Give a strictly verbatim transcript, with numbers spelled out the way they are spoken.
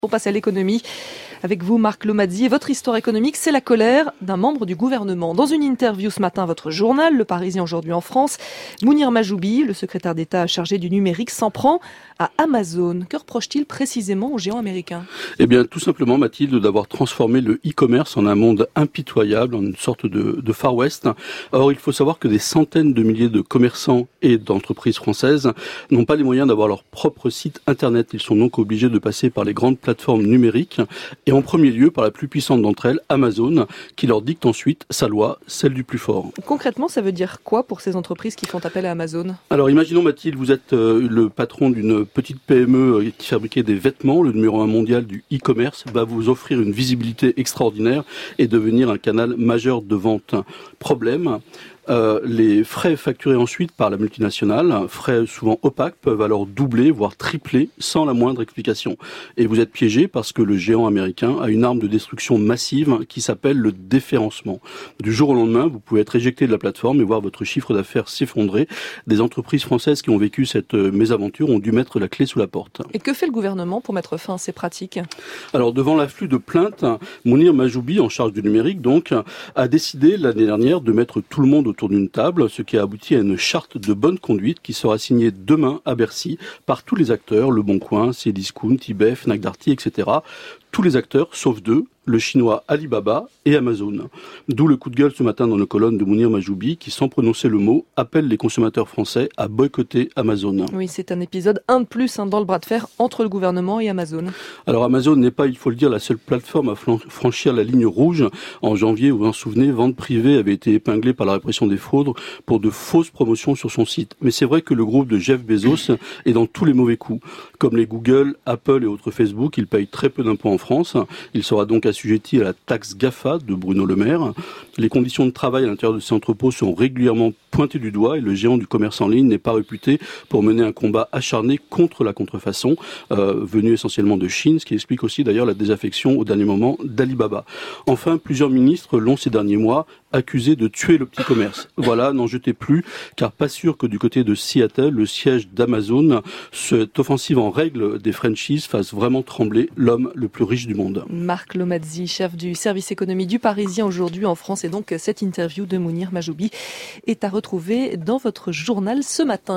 On passe à l'économie avec vous, Marc Lomadzi. Et votre histoire économique, c'est la colère d'un membre du gouvernement. Dans une interview ce matin à votre journal, Le Parisien aujourd'hui en France, Mounir Majoubi, le secrétaire d'État chargé du numérique, s'en prend à Amazon. Que reproche-t-il précisément au géant américain ? Eh bien, tout simplement, Mathilde, d'avoir transformé le e-commerce en un monde impitoyable, en une sorte de, de Far West. Or, il faut savoir que des centaines de milliers de commerçants et d'entreprises françaises n'ont pas les moyens d'avoir leur propre site Internet. Ils sont donc obligés de passer par les grandes plateformes numériques et en premier lieu par la plus puissante d'entre elles, Amazon, qui leur dicte ensuite sa loi, celle du plus fort. Concrètement, ça veut dire quoi pour ces entreprises qui font appel à Amazon ? Alors imaginons, Mathilde, vous êtes euh, le patron d'une petite P M E qui fabriquait des vêtements. Le numéro un mondial du e-commerce va vous offrir une visibilité extraordinaire et devenir un canal majeur de vente. Problème, Euh, les frais facturés ensuite par la multinationale, frais souvent opaques, peuvent alors doubler, voire tripler, sans la moindre explication. Et vous êtes piégé parce que le géant américain a une arme de destruction massive qui s'appelle le déréférencement. Du jour au lendemain, vous pouvez être éjecté de la plateforme et voir votre chiffre d'affaires s'effondrer. Des entreprises françaises qui ont vécu cette mésaventure ont dû mettre la clé sous la porte. Et que fait le gouvernement pour mettre fin à ces pratiques ? Alors, devant l'afflux de plaintes, Mounir Majoubi, en charge du numérique, donc, a décidé l'année dernière de mettre tout le monde autour d'une table, ce qui a abouti à une charte de bonne conduite qui sera signée demain à Bercy par tous les acteurs, Le Bon Coin, Cdiscount, eBay, Fnac Darty, et cetera. Tous les acteurs, sauf deux, le chinois Alibaba et Amazon. D'où le coup de gueule ce matin dans nos colonnes de Mounir Majoubi qui, sans prononcer le mot, appelle les consommateurs français à boycotter Amazon. Oui, c'est un épisode un de plus hein, dans le bras de fer entre le gouvernement et Amazon. Alors Amazon n'est pas, il faut le dire, la seule plateforme à franchir la ligne rouge. En janvier, vous vous en souvenez, Vente Privée avait été épinglée par la répression des fraudes pour de fausses promotions sur son site. Mais c'est vrai que le groupe de Jeff Bezos est dans tous les mauvais coups. Comme les Google, Apple et autres Facebook, il paye très peu d'impôts en France. Il sera donc assujetti à la taxe GAFA de Bruno Le Maire. Les conditions de travail à l'intérieur de ces entrepôts sont régulièrement pointées du doigt et le géant du commerce en ligne n'est pas réputé pour mener un combat acharné contre la contrefaçon, euh, venue essentiellement de Chine, ce qui explique aussi d'ailleurs la désaffection au dernier moment d'Alibaba. Enfin, plusieurs ministres l'ont ces derniers mois accusé de tuer le petit commerce. Voilà, n'en jetez plus, car pas sûr que du côté de Seattle, le siège d'Amazon, cette offensive en règle des franchises fasse vraiment trembler l'homme le plus riche du monde. Marc Lomadzi, chef du service économie du Parisien aujourd'hui en France, et donc cette interview de Mounir Majoubi est à retrouver dans votre journal ce matin.